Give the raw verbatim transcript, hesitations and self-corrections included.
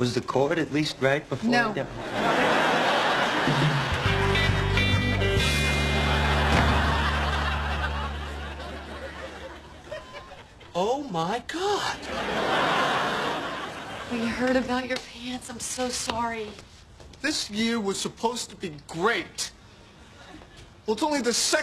Was the chord at least right before? No. Yeah. Oh, my God. We heard about your pants. I'm so sorry. This year was supposed to be great. Well, it's only the second